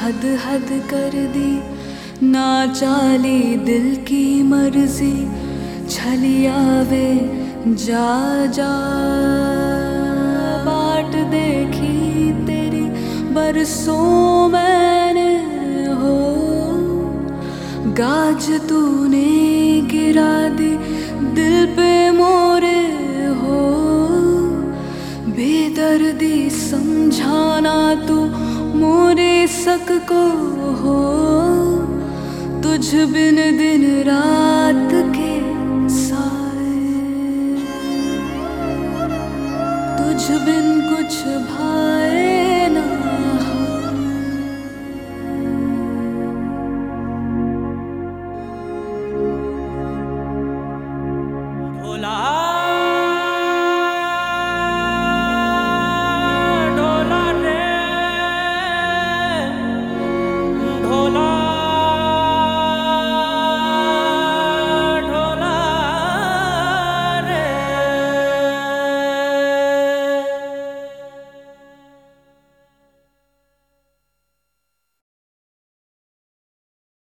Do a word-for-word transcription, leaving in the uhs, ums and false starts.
हद हद कर दी, ना चाली दिल की मर्जी, छलिया वे जा जा। बाट देखी तेरी बरसों मैंने हो, गाज तूने गिरा दी दिल पे मोरे हो। बेदर्दी समझाना तू मोरे सक को हो, तुझ बिन दिन रात के साए, तुझ बिन कुछ भा